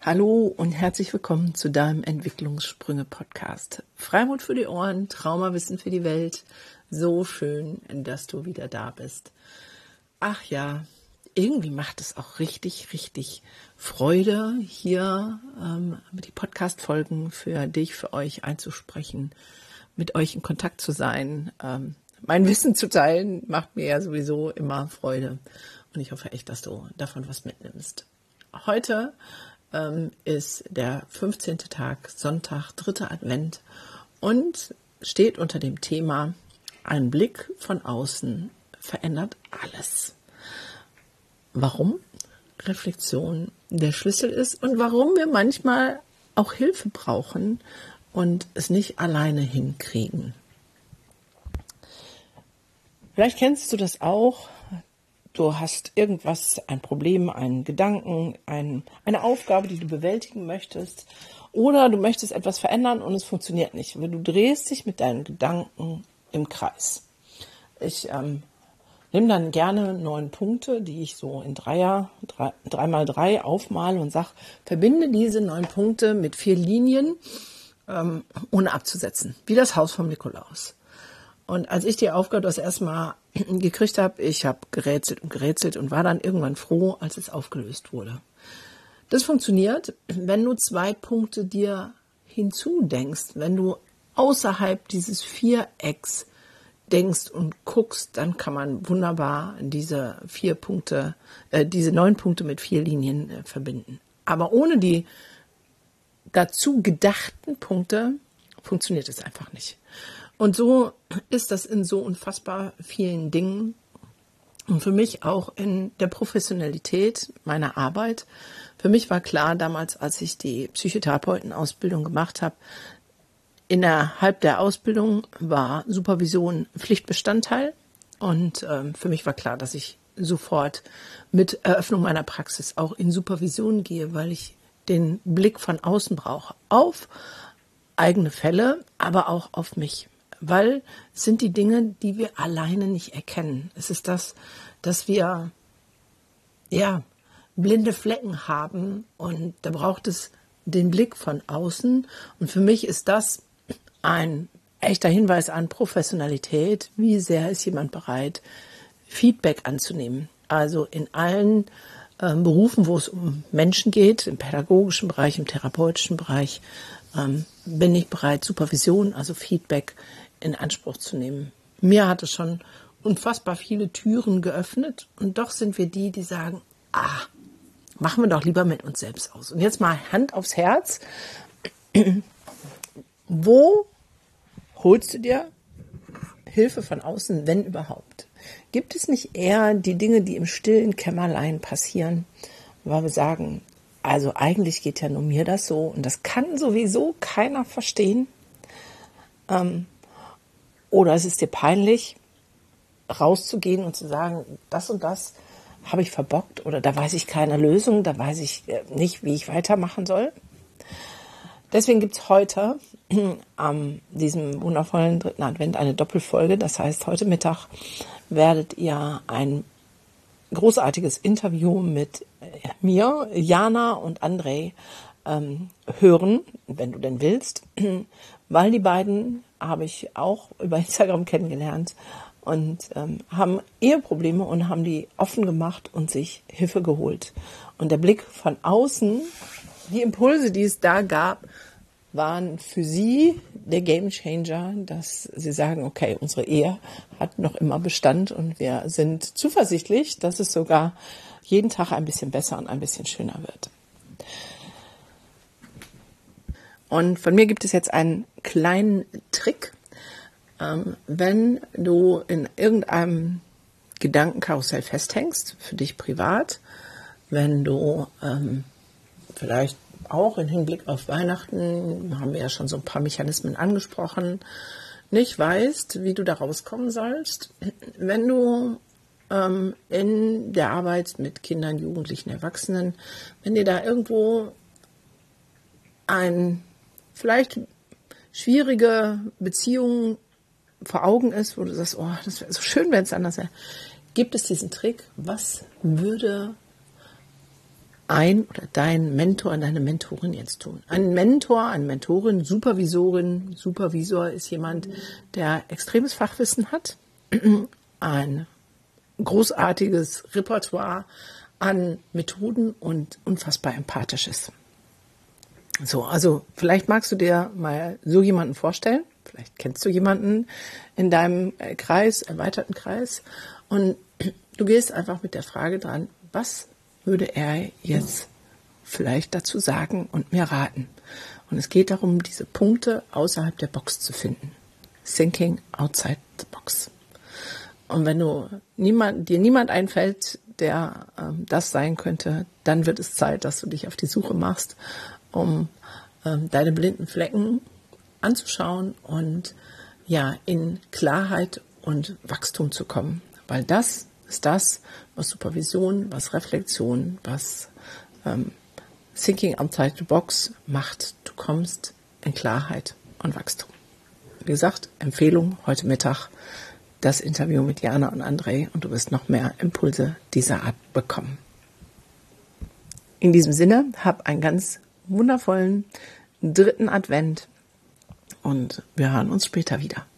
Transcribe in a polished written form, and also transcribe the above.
Hallo und herzlich willkommen zu deinem Entwicklungssprünge-Podcast. Freimut für die Ohren, Traumawissen für die Welt. So schön, dass du wieder da bist. Ach ja, irgendwie macht es auch richtig Freude, hier die Podcast-Folgen für dich, für euch einzusprechen, mit euch in Kontakt zu sein. Mein Wissen zu teilen macht mir ja sowieso immer Freude. Und ich hoffe echt, dass du davon was mitnimmst. Heute ist der 15. Tag, Sonntag, 3. Advent und steht unter dem Thema: Ein Blick von außen verändert alles. Warum Reflexion der Schlüssel ist und warum wir manchmal auch Hilfe brauchen und es nicht alleine hinkriegen. Vielleicht kennst du das auch. Du hast irgendwas, ein Problem, einen Gedanken, eine Aufgabe, die du bewältigen möchtest. Oder du möchtest etwas verändern und es funktioniert nicht. Du drehst dich mit deinen Gedanken im Kreis. Ich nehme dann gerne 9 Punkte, die ich so in 3x3 aufmale und sage, verbinde diese 9 Punkte mit 4 Linien, ohne abzusetzen. Wie das Haus vom Nikolaus. Und als ich die Aufgabe das erste Mal gekriegt habe, ich habe gerätselt und war dann irgendwann froh, als es aufgelöst wurde. Das funktioniert, wenn du 2 Punkte dir hinzudenkst, wenn du außerhalb dieses Vierecks denkst und guckst, dann kann man wunderbar diese 9 Punkte mit 4 Linien verbinden. Aber ohne die dazu gedachten Punkte funktioniert es einfach nicht. Und so ist das in so unfassbar vielen Dingen und für mich auch in der Professionalität meiner Arbeit. Für mich war klar damals, als ich die Psychotherapeutenausbildung gemacht habe, innerhalb der Ausbildung war Supervision Pflichtbestandteil und für mich war klar, dass ich sofort mit Eröffnung meiner Praxis auch in Supervision gehe, weil ich den Blick von außen brauche auf eigene Fälle, aber auch auf mich. Weil es sind die Dinge, die wir alleine nicht erkennen. Es ist das, dass wir blinde Flecken haben und da braucht es den Blick von außen. Und für mich ist das ein echter Hinweis an Professionalität. Wie sehr ist jemand bereit, Feedback anzunehmen? Also in allen Berufen, wo es um Menschen geht, im pädagogischen Bereich, im therapeutischen Bereich, bin ich bereit, Supervision, also Feedback in Anspruch zu nehmen. Mir hat es schon unfassbar viele Türen geöffnet und doch sind wir die sagen, machen wir doch lieber mit uns selbst aus. Und jetzt mal Hand aufs Herz. Wo holst du dir Hilfe von außen, wenn überhaupt? Gibt es nicht eher die Dinge, die im stillen Kämmerlein passieren, weil wir sagen, also eigentlich geht ja nur mir das so und das kann sowieso keiner verstehen? Oder es ist dir peinlich, rauszugehen und zu sagen, das und das habe ich verbockt oder da weiß ich keine Lösung, da weiß ich nicht, wie ich weitermachen soll. Deswegen gibt es heute an diesem wundervollen 3. Advent eine Doppelfolge. Das heißt, heute Mittag werdet ihr ein großartiges Interview mit mir, Jana und André hören, wenn du denn willst, weil die beiden habe ich auch über Instagram kennengelernt und haben Eheprobleme und haben die offen gemacht und sich Hilfe geholt. Und der Blick von außen, die Impulse, die es da gab, waren für sie der Gamechanger, dass sie sagen, okay, unsere Ehe hat noch immer Bestand und wir sind zuversichtlich, dass es sogar jeden Tag ein bisschen besser und ein bisschen schöner wird. Und von mir gibt es jetzt einen kleinen Trick, wenn du in irgendeinem Gedankenkarussell festhängst, für dich privat, wenn du vielleicht auch im Hinblick auf Weihnachten, haben wir ja schon so ein paar Mechanismen angesprochen, nicht weißt, wie du da rauskommen sollst, wenn du in der Arbeit mit Kindern, Jugendlichen, Erwachsenen, wenn dir da irgendwo ein vielleicht schwierige Beziehung vor Augen ist, wo du sagst, oh, das wäre so schön, wenn es anders wäre, gibt es diesen Trick, was würde dein Mentor, deine Mentorin jetzt tun? Ein Mentor, eine Mentorin, Supervisor ist jemand, der extremes Fachwissen hat, ein großartiges Repertoire an Methoden und unfassbar empathisch ist. So, also vielleicht magst du dir mal so jemanden vorstellen. Vielleicht kennst du jemanden in deinem Kreis, erweiterten Kreis. Und du gehst einfach mit der Frage dran, was würde er jetzt vielleicht dazu sagen und mir raten? Und es geht darum, diese Punkte außerhalb der Box zu finden. Thinking outside the box. Und wenn dir niemand einfällt, der das sein könnte, dann wird es Zeit, dass du dich auf die Suche machst, um deine blinden Flecken anzuschauen und ja in Klarheit und Wachstum zu kommen. Weil das ist das, was Supervision, was Reflexion, was Thinking outside the box macht. Du kommst in Klarheit und Wachstum. Wie gesagt, Empfehlung heute Mittag das Interview mit Jana und André und du wirst noch mehr Impulse dieser Art bekommen. In diesem Sinne, hab einen ganz wundervollen 3. Advent und wir hören uns später wieder.